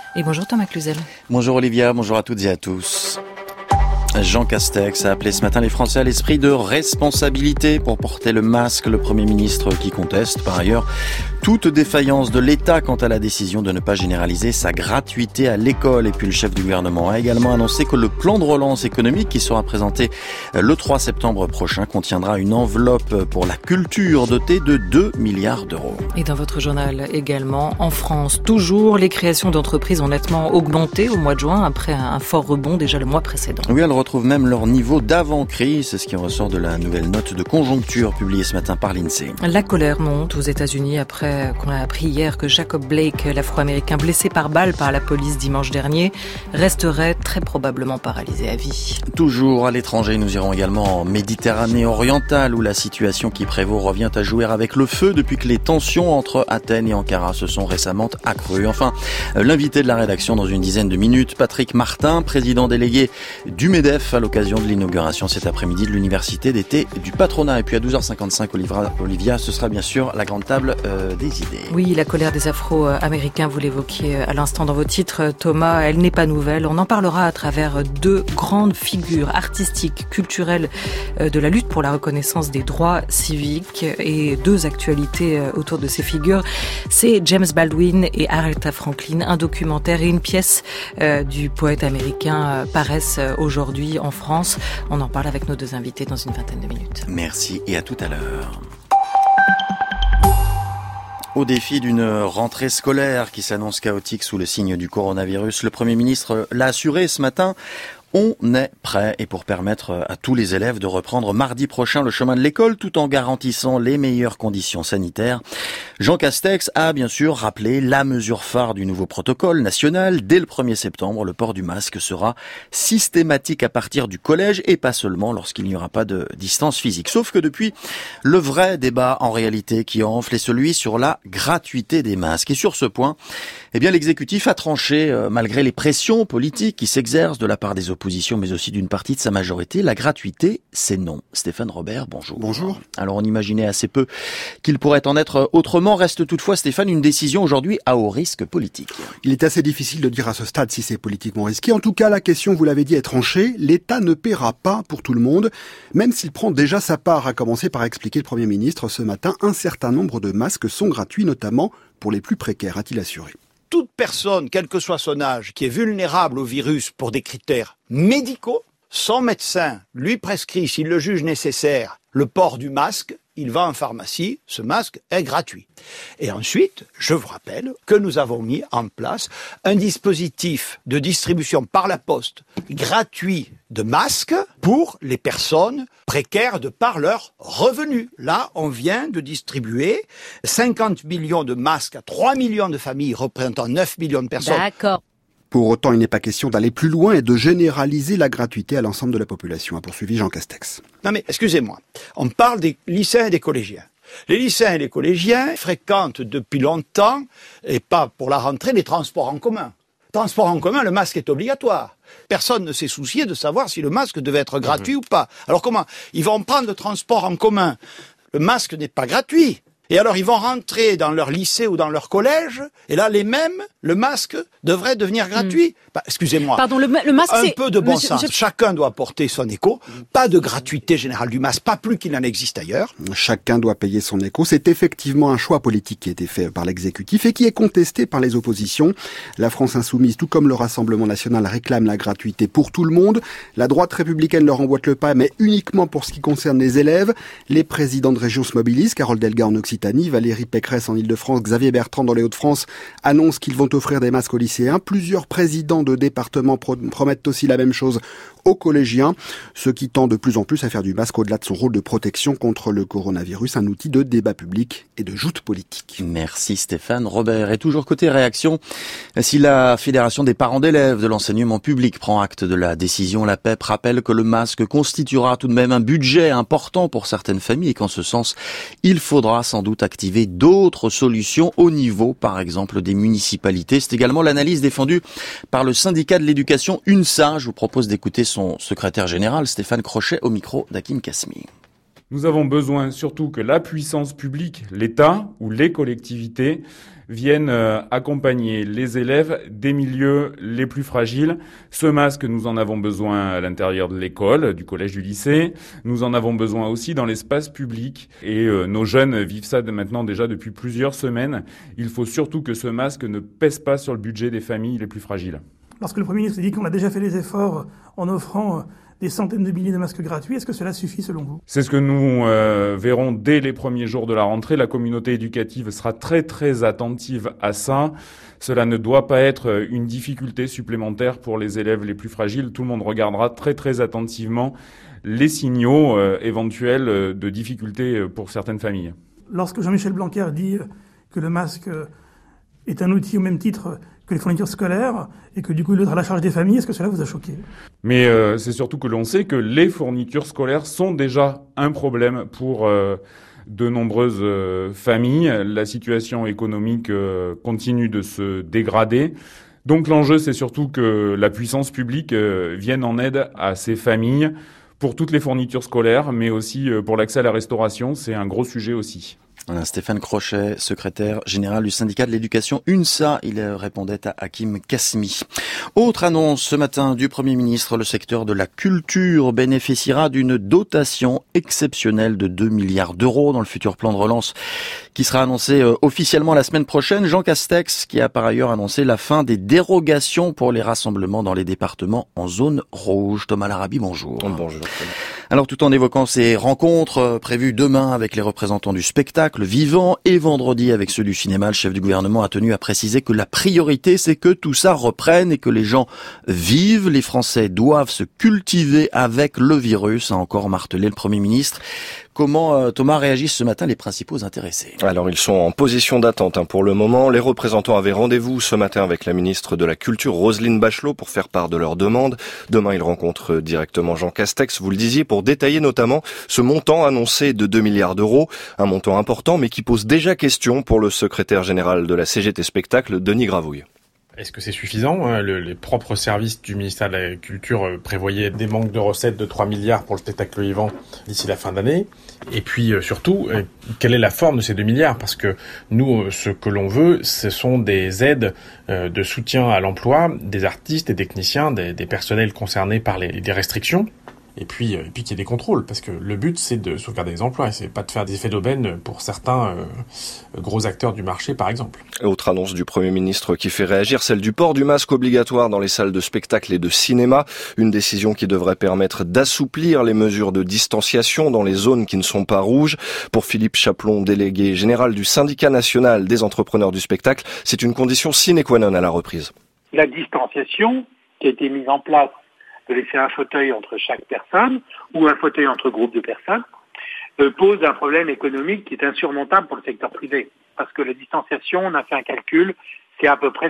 Et bonjour Thomas Cluzel. Bonjour Olivia, bonjour à toutes et à tous. Jean Castex a appelé ce matin les Français à l'esprit de responsabilité pour porter le masque. Le Premier ministre qui conteste par ailleurs toute défaillance de l'État quant à la décision de ne pas généraliser sa gratuité à l'école. Et puis le chef du gouvernement a également annoncé que le plan de relance économique qui sera présenté le 3 septembre prochain contiendra une enveloppe pour la culture dotée de 2 milliards d'euros. Et dans votre journal également, en France, toujours, les créations d'entreprises ont nettement augmenté au mois de juin après un fort rebond déjà le mois précédent. Oui, elles retrouvent même leur niveau d'avant-crise. C'est ce qui ressort de la nouvelle note de conjoncture publiée ce matin par l'INSEE. La colère monte aux États-Unis après qu'on a appris hier que Jacob Blake, l'Afro-Américain blessé par balle par la police dimanche dernier, resterait très probablement paralysé à vie. Toujours à l'étranger, nous irons également en Méditerranée orientale où la situation qui prévaut revient à jouer avec le feu depuis que les tensions entre Athènes et Ankara se sont récemment accrues. Enfin, l'invité de la rédaction dans une dizaine de minutes, Patrick Martin, président délégué du MEDEF à l'occasion de l'inauguration cet après-midi de l'université d'été du patronat. Et puis à 12h55, Olivia, ce sera bien sûr la grande table des idées. Oui, la colère des Afro-Américains, vous l'évoquiez à l'instant dans vos titres, Thomas, elle n'est pas nouvelle. On en parlera à travers deux grandes figures artistiques, culturelles de la lutte pour la reconnaissance des droits civiques et deux actualités autour de ces figures. C'est James Baldwin et Aretha Franklin. Un documentaire et une pièce du poète américain paraissent aujourd'hui en France. On en parle avec nos deux invités dans une vingtaine de minutes. Merci et à tout à l'heure. Au défi d'une rentrée scolaire qui s'annonce chaotique sous le signe du coronavirus, le Premier ministre l'a assuré ce matin. On est prêt et pour permettre à tous les élèves de reprendre mardi prochain le chemin de l'école tout en garantissant les meilleures conditions sanitaires. Jean Castex a bien sûr rappelé la mesure phare du nouveau protocole national. Dès le 1er septembre, le port du masque sera systématique à partir du collège et pas seulement lorsqu'il n'y aura pas de distance physique. Sauf que depuis, le vrai débat en réalité qui enfle est celui sur la gratuité des masques. Et sur ce point, l'exécutif a tranché malgré les pressions politiques qui s'exercent de la part des oppositions mais aussi d'une partie de sa majorité. La gratuité, c'est non. Stéphane Robert, bonjour. Bonjour. Alors on imaginait assez peu qu'il pourrait en être autrement. Reste toutefois, Stéphane, une décision aujourd'hui à haut risque politique. Il est assez difficile de dire à ce stade si c'est politiquement risqué. En tout cas, la question, vous l'avez dit, est tranchée. L'État ne paiera pas pour tout le monde, même s'il prend déjà sa part, à commencer par expliquer le Premier ministre ce matin. Un certain nombre de masques sont gratuits, notamment pour les plus précaires, a-t-il assuré. Toute personne, quel que soit son âge, qui est vulnérable au virus pour des critères médicaux, son médecin lui prescrit, s'il le juge nécessaire, le port du masque. Il va en pharmacie, ce masque est gratuit. Et ensuite, je vous rappelle que nous avons mis en place un dispositif de distribution par la poste gratuit de masques pour les personnes précaires de par leurs revenus. Là, on vient de distribuer 50 millions de masques à 3 millions de familles représentant 9 millions de personnes. D'accord. Pour autant, il n'est pas question d'aller plus loin et de généraliser la gratuité à l'ensemble de la population, a poursuivi Jean Castex. Non mais, excusez-moi, on parle des lycéens et des collégiens. Les lycéens et les collégiens fréquentent depuis longtemps, et pas pour la rentrée, les transports en commun. Transport en commun, le masque est obligatoire. Personne ne s'est soucié de savoir si le masque devait être gratuit ou pas. Alors comment ? Ils vont prendre le transport en commun. Le masque n'est pas gratuit. Et alors, ils vont rentrer dans leur lycée ou dans leur collège, et là, les mêmes, le masque devrait devenir gratuit. Bah, excusez-moi. Pardon, le masque, un c'est... peu de bon sens. Chacun doit porter son écho. Pas de gratuité générale du masque, pas plus qu'il en existe ailleurs. Chacun doit payer son écho. C'est effectivement un choix politique qui a été fait par l'exécutif et qui est contesté par les oppositions. La France insoumise, tout comme le Rassemblement national, réclame la gratuité pour tout le monde. La droite républicaine leur emboîte le pas, mais uniquement pour ce qui concerne les élèves. Les présidents de région se mobilisent. Carole Delga en Occitanie, Valérie Pécresse en Île-de-France, Xavier Bertrand dans les Hauts-de-France annoncent qu'ils vont offrir des masques aux lycéens. Plusieurs présidents de départements promettent aussi la même chose aux collégiens, ce qui tend de plus en plus à faire du masque au-delà de son rôle de protection contre le coronavirus, un outil de débat public et de joute politique. Merci Stéphane Robert. Et toujours côté réaction, si la Fédération des parents d'élèves de l'enseignement public prend acte de la décision, la PEP rappelle que le masque constituera tout de même un budget important pour certaines familles et qu'en ce sens, il faudra sans doute activer d'autres solutions au niveau, par exemple, des municipalités. C'est également l'analyse défendue par le syndicat de l'éducation UNSA. Je vous propose d'écouter son secrétaire général, Stéphane Crochet, au micro d'Hakim Kasmi. Nous avons besoin surtout que la puissance publique, l'État ou les collectivités viennent accompagner les élèves des milieux les plus fragiles. Ce masque, nous en avons besoin à l'intérieur de l'école, du collège, du lycée. Nous en avons besoin aussi dans l'espace public. Et nos jeunes vivent ça maintenant déjà depuis plusieurs semaines. Il faut surtout que ce masque ne pèse pas sur le budget des familles les plus fragiles. Lorsque le Premier ministre dit qu'on a déjà fait les efforts en offrant des centaines de milliers de masques gratuits, est-ce que cela suffit selon vous ? C'est ce que nous verrons dès les premiers jours de la rentrée. La communauté éducative sera très très attentive à ça. Cela ne doit pas être une difficulté supplémentaire pour les élèves les plus fragiles. Tout le monde regardera très très attentivement les signaux éventuels de difficultés pour certaines familles. Lorsque Jean-Michel Blanquer dit que le masque est un outil au même titre que les fournitures scolaires et que du coup il doit être à la charge des familles, est-ce que cela vous a choqué ? Mais c'est surtout que l'on sait que les fournitures scolaires sont déjà un problème pour de nombreuses familles. La situation économique continue de se dégrader. Donc l'enjeu, c'est surtout que la puissance publique vienne en aide à ces familles pour toutes les fournitures scolaires, mais aussi pour l'accès à la restauration. C'est un gros sujet aussi. Stéphane Crochet, secrétaire général du syndicat de l'éducation UNSA, il répondait à Hakim Kasmi. Autre annonce ce matin du Premier ministre, le secteur de la culture bénéficiera d'une dotation exceptionnelle de 2 milliards d'euros dans le futur plan de relance qui sera annoncé officiellement la semaine prochaine. Jean Castex qui a par ailleurs annoncé la fin des dérogations pour les rassemblements dans les départements en zone rouge. Thomas Larabi, bonjour. Bonjour. Alors tout en évoquant ces rencontres prévues demain avec les représentants du spectacle vivant et vendredi avec ceux du cinéma, le chef du gouvernement a tenu à préciser que la priorité c'est que tout ça reprenne et que les gens vivent. Les Français doivent se cultiver avec le virus, a encore martelé le Premier ministre. Comment, Thomas, réagissent ce matin les principaux intéressés ? Alors, ils sont en position d'attente pour le moment. Les représentants avaient rendez-vous ce matin avec la ministre de la Culture, Roselyne Bachelot, pour faire part de leurs demandes. Demain, ils rencontrent directement Jean Castex, vous le disiez, pour détailler notamment ce montant annoncé de 2 milliards d'euros. Un montant important, mais qui pose déjà question pour le secrétaire général de la CGT Spectacle, Denis Gravouille. Est-ce que c'est suffisant ? Les propres services du ministère de la Culture prévoyaient des manques de recettes de 3 milliards pour le spectacle vivant d'ici la fin d'année. Et puis surtout, quelle est la forme de ces 2 milliards ? Parce que nous, ce que l'on veut, ce sont des aides de soutien à l'emploi des artistes, des techniciens, des personnels concernés par des restrictions. Et puis qu'il y ait des contrôles, parce que le but c'est de sauvegarder les emplois et c'est pas de faire des effets d'aubaine pour certains gros acteurs du marché par exemple. Autre annonce du Premier ministre qui fait réagir, celle du port du masque obligatoire dans les salles de spectacle et de cinéma, une décision qui devrait permettre d'assouplir les mesures de distanciation dans les zones qui ne sont pas rouges. Pour Philippe Chaplon, délégué général du syndicat national des entrepreneurs du spectacle, c'est une condition sine qua non à la reprise. La distanciation qui a été mise en place, de laisser un fauteuil entre chaque personne ou un fauteuil entre groupes de personnes, pose un problème économique qui est insurmontable pour le secteur privé. Parce que la distanciation, on a fait un calcul, c'est à peu près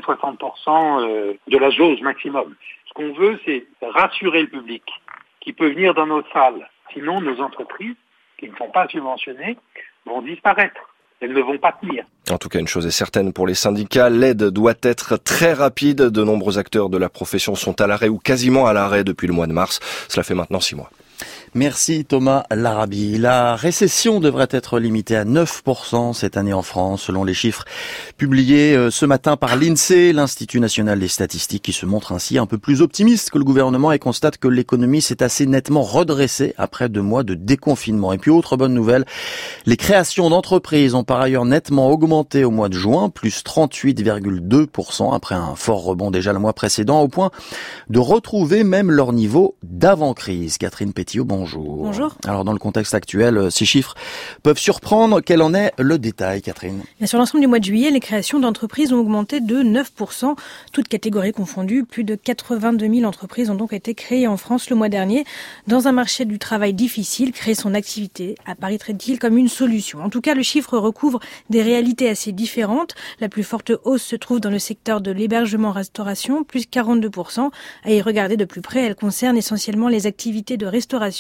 60% de la jauge maximum. Ce qu'on veut, c'est rassurer le public qui peut venir dans nos salles. Sinon, nos entreprises, qui ne sont pas subventionnées, vont disparaître. Elles ne vont pas tenir. En tout cas, une chose est certaine pour les syndicats, l'aide doit être très rapide. De nombreux acteurs de la profession sont à l'arrêt ou quasiment à l'arrêt depuis le mois de mars. Cela fait maintenant 6 mois. Merci Thomas Larabi. La récession devrait être limitée à 9% cette année en France, selon les chiffres publiés ce matin par l'INSEE, l'Institut national des statistiques, qui se montre ainsi un peu plus optimiste que le gouvernement et constate que l'économie s'est assez nettement redressée après 2 mois de déconfinement. Et puis autre bonne nouvelle, les créations d'entreprises ont par ailleurs nettement augmenté au mois de juin, plus 38,2% après un fort rebond déjà le mois précédent, au point de retrouver même leur niveau d'avant-crise. Catherine Pétillot, bonjour. Bonjour. Alors dans le contexte actuel, ces chiffres peuvent surprendre. Quel en est le détail, Catherine ? Et sur l'ensemble du mois de juillet, les créations d'entreprises ont augmenté de 9%, toutes catégories confondues. Plus de 82 000 entreprises ont donc été créées en France le mois dernier. Dans un marché du travail difficile, créer son activité apparaîtrait-il comme une solution. En tout cas, le chiffre recouvre des réalités assez différentes. La plus forte hausse se trouve dans le secteur de l'hébergement-restauration, plus 42%. À y regarder de plus près, elle concerne essentiellement les activités de restauration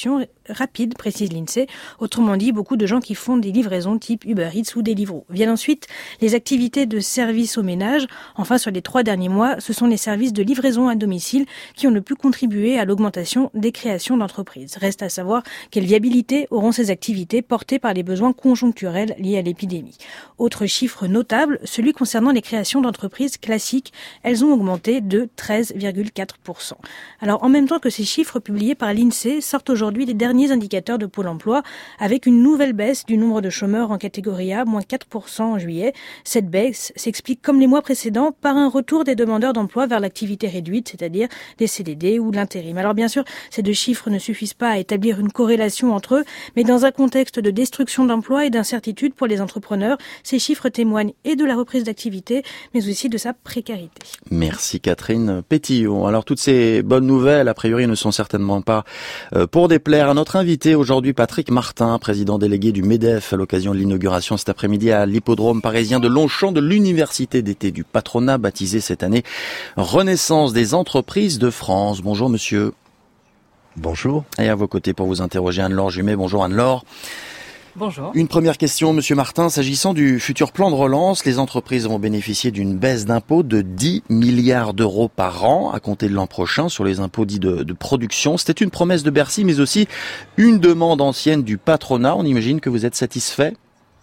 création rapide, précise l'INSEE. Autrement dit, beaucoup de gens qui font des livraisons type Uber Eats ou Deliveroo. Viennent ensuite les activités de service au ménage. Enfin, sur les 3 derniers mois, ce sont les services de livraison à domicile qui ont le plus contribué à l'augmentation des créations d'entreprises. Reste à savoir quelle viabilité auront ces activités portées par les besoins conjoncturels liés à l'épidémie. Autre chiffre notable, celui concernant les créations d'entreprises classiques. Elles ont augmenté de 13,4%. Alors, en même temps que ces chiffres publiés par l'INSEE, sortent aujourd'hui les derniers indicateurs de Pôle emploi avec une nouvelle baisse du nombre de chômeurs en catégorie A, moins 4% en juillet. Cette baisse s'explique comme les mois précédents par un retour des demandeurs d'emploi vers l'activité réduite, c'est-à-dire des CDD ou l'intérim. Alors bien sûr, ces 2 chiffres ne suffisent pas à établir une corrélation entre eux, mais dans un contexte de destruction d'emplois et d'incertitude pour les entrepreneurs, ces chiffres témoignent et de la reprise d'activité, mais aussi de sa précarité. Merci Catherine Pétillon. Alors toutes ces bonnes nouvelles, a priori, ne sont certainement pas pour déplaire à notre invité aujourd'hui, Patrick Martin, président délégué du MEDEF, à l'occasion de l'inauguration cet après-midi à l'hippodrome parisien de Longchamp de l'université d'été du patronat, baptisée cette année Renaissance des entreprises de France. Bonjour monsieur. Bonjour. Et à vos côtés pour vous interroger Anne-Laure Jumet. Bonjour Anne-Laure. Bonjour. Une première question, monsieur Martin. S'agissant du futur plan de relance, les entreprises vont bénéficier d'une baisse d'impôts de 10 milliards d'euros par an à compter de l'an prochain sur les impôts dits de production. C'était une promesse de Bercy, mais aussi une demande ancienne du patronat. On imagine que vous êtes satisfait ?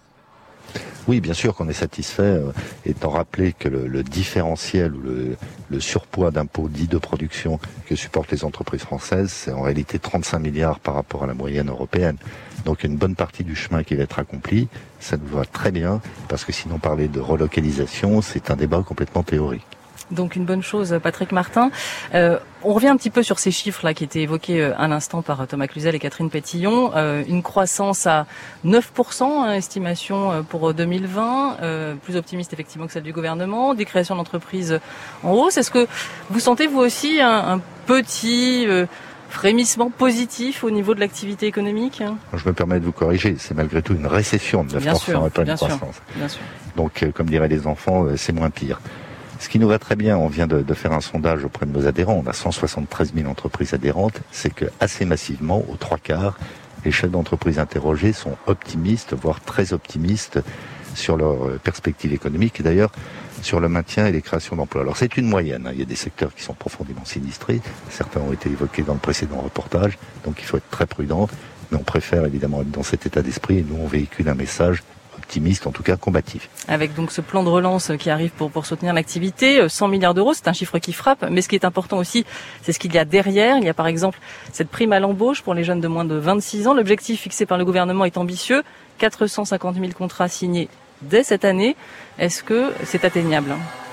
Oui, bien sûr qu'on est satisfait, étant rappelé que le différentiel ou le surpoids d'impôts dits de production que supportent les entreprises françaises, c'est en réalité 35 milliards par rapport à la moyenne européenne. Donc une bonne partie du chemin qui va être accompli, ça nous va très bien, parce que sinon parler de relocalisation, c'est un débat complètement théorique. Donc une bonne chose, Patrick Martin. On revient un petit peu sur ces chiffres-là qui étaient évoqués à l'instant par Thomas Cluzel et Catherine Pétillon. Une croissance à 9%, estimation pour 2020, plus optimiste effectivement que celle du gouvernement. Des créations d'entreprises en hausse. Est-ce que vous sentez vous aussi un petit frémissement positif au niveau de l'activité économique ? Je me permets de vous corriger, c'est malgré tout une récession de 9% et pas une croissance. Bien sûr. Donc comme diraient les enfants, c'est moins pire. Ce qui nous va très bien, on vient de faire un sondage auprès de nos adhérents, on a 173 000 entreprises adhérentes, c'est que assez massivement, aux 3/4, les chefs d'entreprise interrogés sont optimistes, voire très optimistes sur leurs perspectives économiques et d'ailleurs sur le maintien et les créations d'emplois. Alors c'est une moyenne, il y a des secteurs qui sont profondément sinistrés, certains ont été évoqués dans le précédent reportage, donc il faut être très prudent, mais on préfère évidemment être dans cet état d'esprit et nous on véhicule un message optimiste, en tout cas combatif. Avec donc ce plan de relance qui arrive pour soutenir l'activité, 100 milliards d'euros, c'est un chiffre qui frappe, mais ce qui est important aussi, c'est ce qu'il y a derrière. Il y a par exemple cette prime à l'embauche pour les jeunes de moins de 26 ans. L'objectif fixé par le gouvernement est ambitieux, 450 000 contrats signés dès cette année. Est-ce que c'est atteignable ?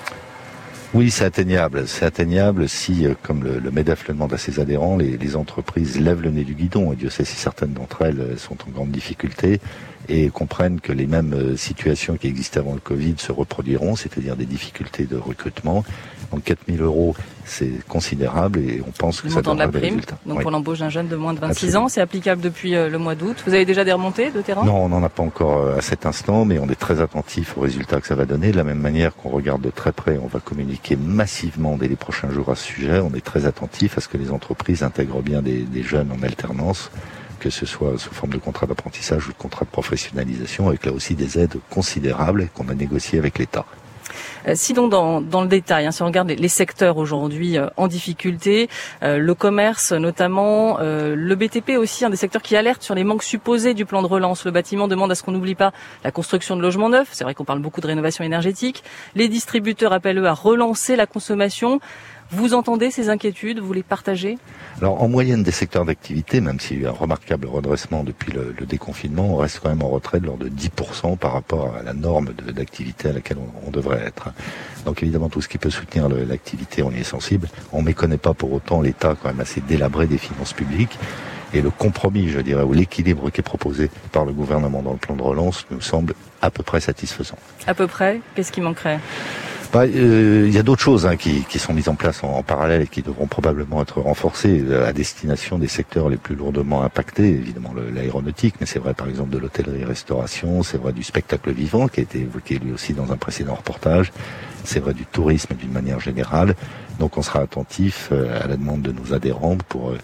Oui, c'est atteignable. C'est atteignable si, comme le MEDEF le demande à ses adhérents, les entreprises lèvent le nez du guidon. Et Dieu sait si certaines d'entre elles sont en grande difficulté et comprennent que les mêmes situations qui existaient avant le Covid se reproduiront, c'est-à-dire des difficultés de recrutement. Donc 4 000 euros, c'est considérable et on pense que ça donnera des résultats. Donc pour l'embauche d'un jeune de moins de 26 ans, c'est applicable depuis le mois d'août. Vous avez déjà des remontées de terrain ? Non, on n'en a pas encore à cet instant, mais on est très attentif aux résultats que ça va donner. De la même manière qu'on regarde de très près, on va communiquer massivement dès les prochains jours à ce sujet. On est très attentif à ce que les entreprises intègrent bien des jeunes en alternance, que ce soit sous forme de contrat d'apprentissage ou de contrat de professionnalisation, avec là aussi des aides considérables qu'on a négociées avec l'État. Sinon, dans le détail, si on regarde les secteurs aujourd'hui en difficulté, le commerce notamment, le BTP aussi, un des secteurs qui alerte sur les manques supposés du plan de relance. Le bâtiment demande à ce qu'on n'oublie pas la construction de logements neufs. C'est vrai qu'on parle beaucoup de rénovation énergétique. Les distributeurs appellent eux à relancer la consommation. Vous entendez ces inquiétudes, vous les partagez ? Alors en moyenne des secteurs d'activité, même s'il y a eu un remarquable redressement depuis le déconfinement, on reste quand même en retrait de l'ordre de 10% par rapport à la norme d'activité à laquelle on devrait être. Donc évidemment tout ce qui peut soutenir l'activité, on y est sensible. On ne méconnaît pas pour autant l'état quand même assez délabré des finances publiques. Et le compromis, je dirais, ou l'équilibre qui est proposé par le gouvernement dans le plan de relance nous semble à peu près satisfaisant. À peu près ? Qu'est-ce qui manquerait ? Il y a d'autres choses qui sont mises en place en parallèle et qui devront probablement être renforcées à destination des secteurs les plus lourdement impactés, évidemment l'aéronautique, mais c'est vrai par exemple de l'hôtellerie-restauration, c'est vrai du spectacle vivant qui a été évoqué lui aussi dans un précédent reportage, c'est vrai du tourisme d'une manière générale. Donc on sera attentif à la demande de nos adhérents pour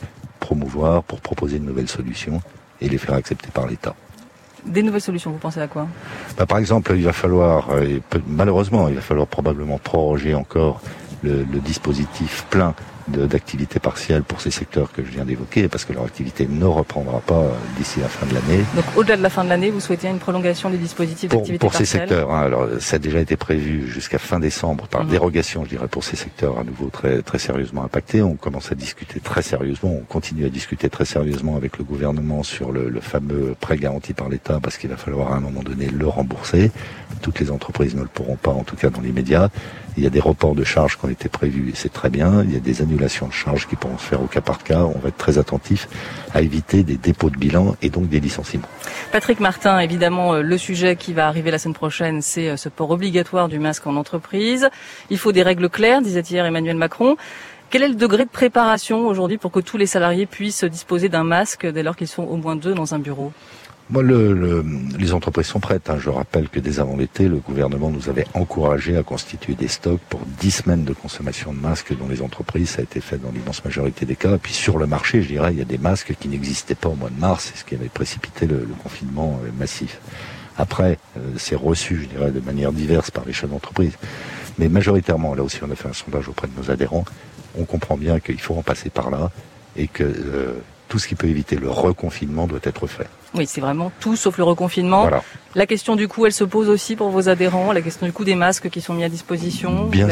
promouvoir, pour proposer de nouvelles solutions et les faire accepter par l'État. Des nouvelles solutions, vous pensez à quoi ? Par exemple, il va falloir, malheureusement, il va falloir probablement proroger encore le dispositif plein d'activité partielle pour ces secteurs que je viens d'évoquer, parce que leur activité ne reprendra pas d'ici la fin de l'année. Donc au-delà de la fin de l'année, vous souhaitez une prolongation du dispositif d'activité partielle ? Pour ces secteurs, alors ça a déjà été prévu jusqu'à fin décembre, par dérogation, je dirais, pour ces secteurs à nouveau très, très sérieusement impactés. On commence à discuter très sérieusement, on continue à discuter très sérieusement avec le gouvernement sur le fameux prêt garanti par l'État, parce qu'il va falloir à un moment donné le rembourser. Toutes les entreprises ne le pourront pas, en tout cas dans l'immédiat. Il y a des reports de charges qui ont été prévus et c'est très bien. Il y a des annulations de charges qui pourront se faire au cas par cas. On va être très attentif à éviter des dépôts de bilan et donc des licenciements. Patrick Martin, évidemment, le sujet qui va arriver la semaine prochaine, c'est ce port obligatoire du masque en entreprise. Il faut des règles claires, disait hier Emmanuel Macron. Quel est le degré de préparation aujourd'hui pour que tous les salariés puissent disposer d'un masque dès lors qu'ils sont au moins 2 dans un bureau ? Moi, les entreprises sont prêtes. Je rappelle que dès avant l'été, le gouvernement nous avait encouragé à constituer des stocks pour 10 semaines de consommation de masques dans les entreprises. Ça a été fait dans l'immense majorité des cas. Et puis sur le marché, je dirais, il y a des masques qui n'existaient pas au mois de mars, ce qui avait précipité le confinement massif. Après, c'est reçu, je dirais, de manière diverse par les chefs d'entreprise. Mais majoritairement, là aussi, on a fait un sondage auprès de nos adhérents. On comprend bien qu'il faut en passer par là et que tout ce qui peut éviter le reconfinement doit être fait. Oui, c'est vraiment tout sauf le reconfinement. Voilà. La question du coût, elle se pose aussi pour vos adhérents, la question du coût des masques qui sont mis à disposition. Bien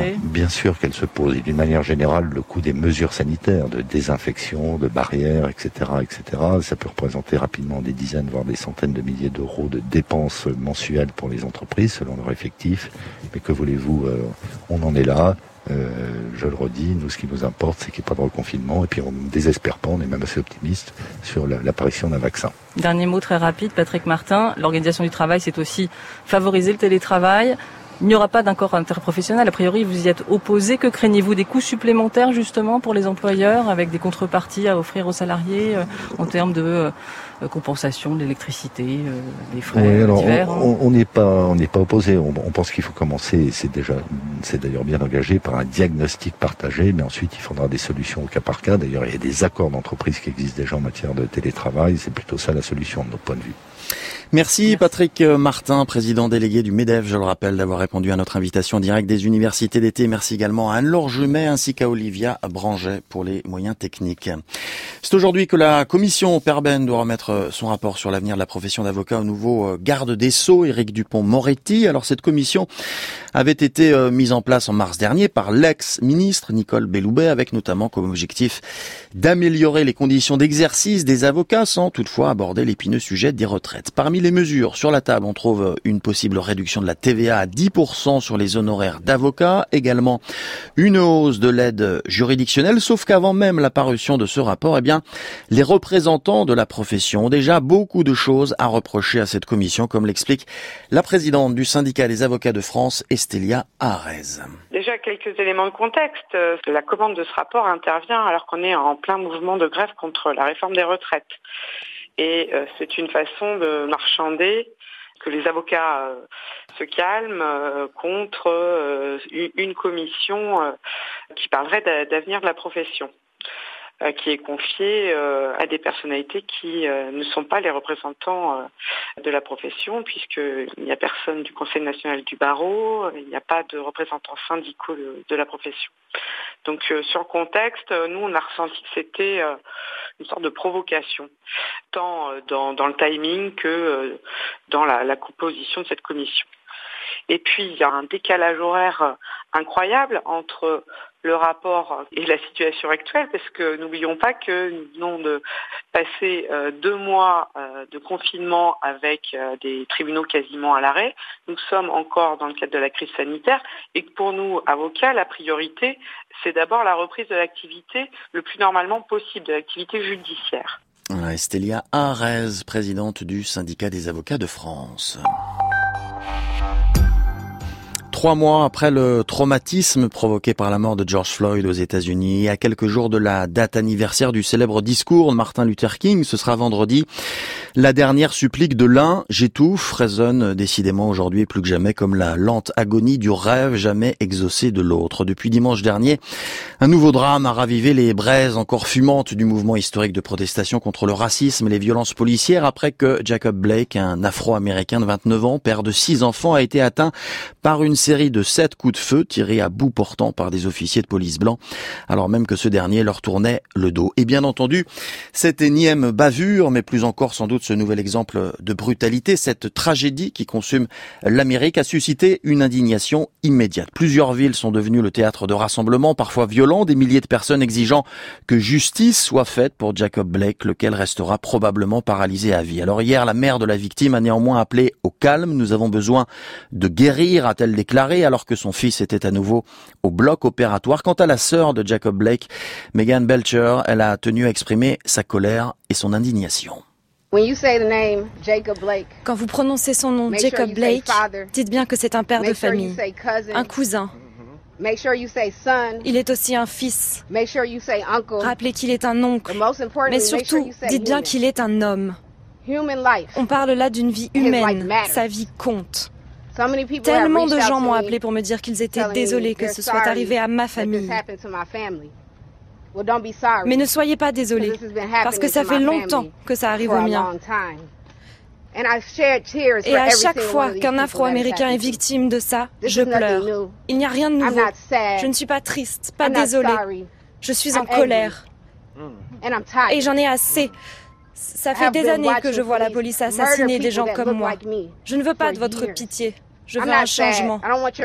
sûr qu'elle se pose. Et d'une manière générale, le coût des mesures sanitaires, de désinfection, de barrières, etc., ça peut représenter rapidement des dizaines, voire des centaines de milliers d'euros de dépenses mensuelles pour les entreprises, selon leur effectif. Mais que voulez-vous, on en est là. Je le redis, nous, ce qui nous importe, c'est qu'il n'y ait pas de reconfinement. Et puis, on ne désespère pas, on est même assez optimiste sur l'apparition d'un vaccin. Dernier mot très rapide, Patrick Martin. L'organisation du travail, c'est aussi favoriser le télétravail. Il n'y aura pas d'accord interprofessionnel. A priori, vous y êtes opposé. Que craignez-vous? Des coûts supplémentaires, justement, pour les employeurs, avec des contreparties à offrir aux salariés en termes de compensation de l'électricité, des frais divers? On n'est pas opposé. On pense qu'il faut commencer, c'est d'ailleurs bien engagé, par un diagnostic partagé, mais ensuite il faudra des solutions au cas par cas. D'ailleurs, il y a des accords d'entreprise qui existent déjà en matière de télétravail. C'est plutôt ça la solution de notre point de vue. Merci Patrick Martin, président délégué du MEDEF, je le rappelle, d'avoir répondu à notre invitation directe des universités d'été. Merci également à Anne-Laure Jumet ainsi qu'à Olivia Branget pour les moyens techniques. C'est aujourd'hui que la commission Perben doit remettre son rapport sur l'avenir de la profession d'avocat au nouveau garde des Sceaux, Éric Dupond-Moretti. Alors cette commission avait été mise en place en mars dernier par l'ex-ministre Nicole Belloubet, avec notamment comme objectif d'améliorer les conditions d'exercice des avocats sans toutefois aborder l'épineux sujet des retraites. Parmi les mesures sur la table, on trouve une possible réduction de la TVA à 10% sur les honoraires d'avocats, également une hausse de l'aide juridictionnelle, sauf qu'avant même la parution de ce rapport, les représentants de la profession ont déjà beaucoup de choses à reprocher à cette commission, comme l'explique la présidente du syndicat des avocats de France, Estélia Aharez. Déjà quelques éléments de contexte. La commande de ce rapport intervient alors qu'on est en plein mouvement de grève contre la réforme des retraites. Et c'est une façon de marchander que les avocats se calment contre une commission qui parlerait d'avenir de la profession, qui est confiée à des personnalités qui ne sont pas les représentants de la profession, puisqu'il n'y a personne du Conseil national du barreau, il n'y a pas de représentants syndicaux de la profession. Donc sur le contexte, nous on a ressenti que c'était une sorte de provocation, tant dans le timing que dans la composition de cette commission. Et puis il y a un décalage horaire incroyable entre le rapport et la situation actuelle, parce que n'oublions pas que nous venons de passer 2 mois de confinement avec des tribunaux quasiment à l'arrêt. Nous sommes encore dans le cadre de la crise sanitaire et que pour nous, avocats, la priorité, c'est d'abord la reprise de l'activité le plus normalement possible, de l'activité judiciaire. Estélia Aharez, présidente du syndicat des avocats de France. 3 mois après le traumatisme provoqué par la mort de George Floyd aux États-Unis et à quelques jours de la date anniversaire du célèbre discours de Martin Luther King, ce sera vendredi, La dernière supplique de l'un, j'étouffe, résonne décidément aujourd'hui plus que jamais comme la lente agonie du rêve jamais exaucé de l'autre. Depuis dimanche dernier, un nouveau drame a ravivé les braises encore fumantes du mouvement historique de protestation contre le racisme et les violences policières après que Jacob Blake, un Afro-Américain de 29 ans, père de 6 enfants, a été atteint par une série de 7 coups de feu tirés à bout portant par des officiers de police blancs, alors même que ce dernier leur tournait le dos. Et bien entendu, cette énième bavure, mais plus encore sans doute ce nouvel exemple de brutalité, cette tragédie qui consume l'Amérique a suscité une indignation immédiate. Plusieurs villes sont devenues le théâtre de rassemblements, parfois violents, des milliers de personnes exigeant que justice soit faite pour Jacob Blake, lequel restera probablement paralysé à vie. Alors hier, la mère de la victime a néanmoins appelé au calme. Nous avons besoin de guérir, a-t-elle déclaré, alors que son fils était à nouveau au bloc opératoire. Quant à la sœur de Jacob Blake, Megan Belcher, elle a tenu à exprimer sa colère et son indignation. Quand vous prononcez son nom, Jacob Blake, dites bien que c'est un père de famille, un cousin. Il est aussi un fils. Rappelez qu'il est un oncle. Mais surtout, dites bien qu'il est un homme. On parle là d'une vie humaine. Sa vie compte. Tellement de gens m'ont appelé pour me dire qu'ils étaient désolés que ce soit arrivé à ma famille. Mais ne soyez pas désolés, parce que ça fait longtemps que ça arrive aux miens. Et à chaque fois qu'un Afro-Américain est victime de ça, je pleure. Il n'y a rien de nouveau. Je ne suis pas triste, pas désolée. Je suis en colère. Et j'en ai assez. Ça fait des années que je vois la police assassiner des gens comme moi. Je ne veux pas de votre pitié. Je veux un changement.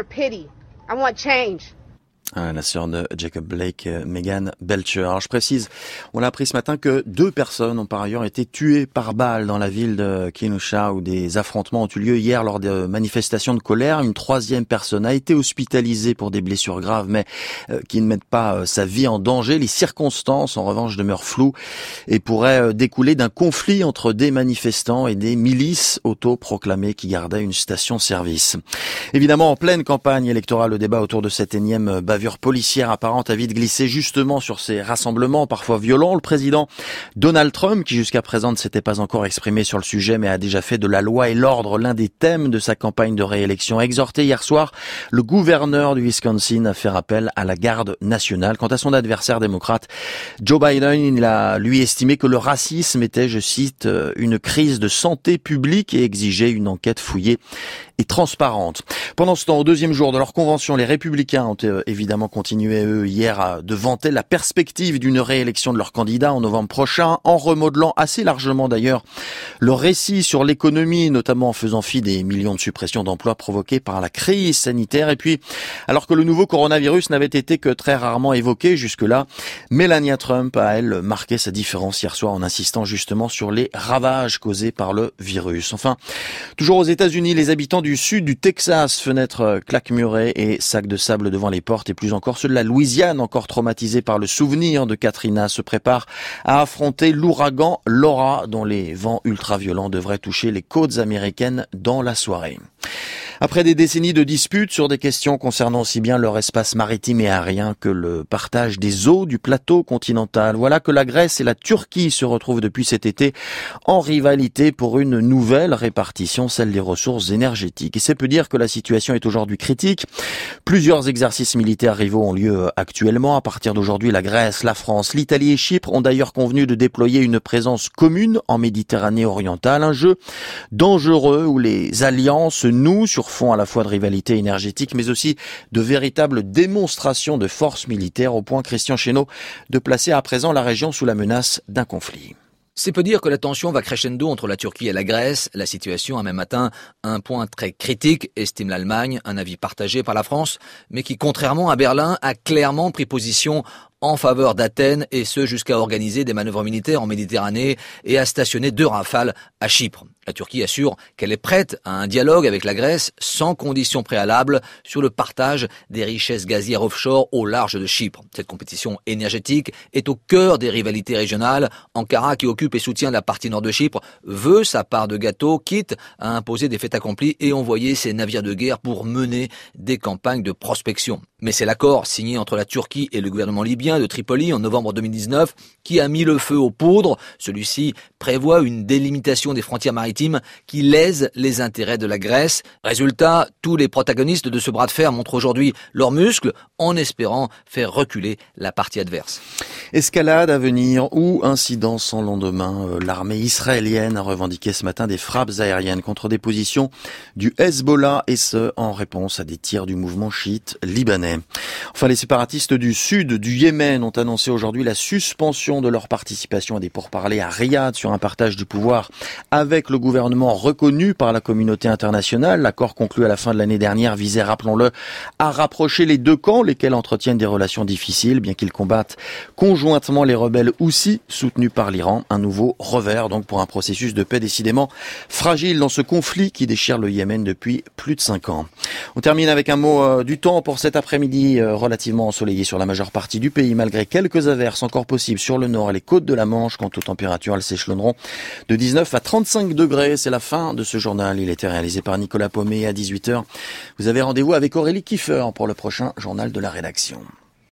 La sœur de Jacob Blake, Megan Belcher. Alors je précise, on l'a appris ce matin que 2 personnes ont par ailleurs été tuées par balle dans la ville de Kenosha où des affrontements ont eu lieu hier lors de manifestations de colère. Une 3e personne a été hospitalisée pour des blessures graves mais qui ne mettent pas sa vie en danger. Les circonstances en revanche demeurent floues et pourraient découler d'un conflit entre des manifestants et des milices autoproclamées qui gardaient une station-service. Évidemment, en pleine campagne électorale, le débat autour de cette énième bavure policière apparente a vite glissé justement sur ces rassemblements parfois violents. Le président Donald Trump, qui jusqu'à présent ne s'était pas encore exprimé sur le sujet mais a déjà fait de la loi et l'ordre l'un des thèmes de sa campagne de réélection, a exhorté hier soir le gouverneur du Wisconsin à faire appel à la garde nationale. Quant à son adversaire démocrate, Joe Biden, il a lui estimé que le racisme était, je cite, une crise de santé publique et exigeait une enquête fouillée et transparente. Pendant ce temps, au 2e jour de leur convention, les républicains ont évidemment continué, eux, hier, de vanter la perspective d'une réélection de leur candidat en novembre prochain, en remodelant assez largement d'ailleurs leur récit sur l'économie, notamment en faisant fi des millions de suppressions d'emplois provoquées par la crise sanitaire. Et puis, alors que le nouveau coronavirus n'avait été que très rarement évoqué jusque-là, Melania Trump a, elle, marqué sa différence hier soir en insistant justement sur les ravages causés par le virus. Enfin, toujours aux États-Unis, les habitants du sud du Texas, fenêtres claquemurées et sacs de sable devant les portes, et plus encore ceux de la Louisiane, encore traumatisés par le souvenir de Katrina, se préparent à affronter l'ouragan Laura, dont les vents ultra-violents devraient toucher les côtes américaines dans la soirée. Après des décennies de disputes sur des questions concernant aussi bien leur espace maritime et aérien que le partage des eaux du plateau continental, voilà que la Grèce et la Turquie se retrouvent depuis cet été en rivalité pour une nouvelle répartition, celle des ressources énergétiques. Et c'est peu dire que la situation est aujourd'hui critique. Plusieurs exercices militaires rivaux ont lieu actuellement. À partir d'aujourd'hui, la Grèce, la France, l'Italie et Chypre ont d'ailleurs convenu de déployer une présence commune en Méditerranée orientale. Un jeu dangereux où les alliances se nouent sur fond à la fois de rivalité énergétique mais aussi de véritables démonstrations de force militaire, au point, Christian Chesneau, de placer à présent la région sous la menace d'un conflit. C'est peu dire que la tension va crescendo entre la Turquie et la Grèce. La situation a même atteint un point très critique, estime l'Allemagne, un avis partagé par la France, mais qui, contrairement à Berlin, a clairement pris position en faveur d'Athènes, et ce jusqu'à organiser des manœuvres militaires en Méditerranée et à stationner 2 Rafales à Chypre. La Turquie assure qu'elle est prête à un dialogue avec la Grèce sans condition préalable sur le partage des richesses gazières offshore au large de Chypre. Cette compétition énergétique est au cœur des rivalités régionales. Ankara, qui occupe et soutient la partie nord de Chypre, veut sa part de gâteau, quitte à imposer des faits accomplis et envoyer ses navires de guerre pour mener des campagnes de prospection. Mais c'est l'accord signé entre la Turquie et le gouvernement libyen de Tripoli en novembre 2019 qui a mis le feu aux poudres. Celui-ci prévoit une délimitation des frontières maritimes qui lèse les intérêts de la Grèce. Résultat, tous les protagonistes de ce bras de fer montrent aujourd'hui leurs muscles en espérant faire reculer la partie adverse. Escalade à venir ou incident sans lendemain. L'armée israélienne a revendiqué ce matin des frappes aériennes contre des positions du Hezbollah et ce, en réponse à des tirs du mouvement chiite libanais. Enfin, les séparatistes du sud du Yémen ont annoncé aujourd'hui la suspension de leur participation à des pourparlers à Riyad sur un partage du pouvoir avec le gouvernement reconnu par la communauté internationale. L'accord conclu à la fin de l'année dernière visait, rappelons-le, à rapprocher les deux camps, lesquels entretiennent des relations difficiles, bien qu'ils combattent conjointement les rebelles Houthis, soutenus par l'Iran. Un nouveau revers, donc, pour un processus de paix décidément fragile dans ce conflit qui déchire le Yémen depuis plus de 5 ans. On termine avec un mot du temps pour cet après-midi relativement ensoleillé sur la majeure partie du pays, malgré quelques averses encore possibles sur le nord et les côtes de la Manche. Quant aux températures, elles s'échelonneront de 19 à 35 degrés. C'est la fin de ce journal. Il était réalisé par Nicolas Paumet à 18h. Vous avez rendez-vous avec Aurélie Kiefer pour le prochain journal de la rédaction.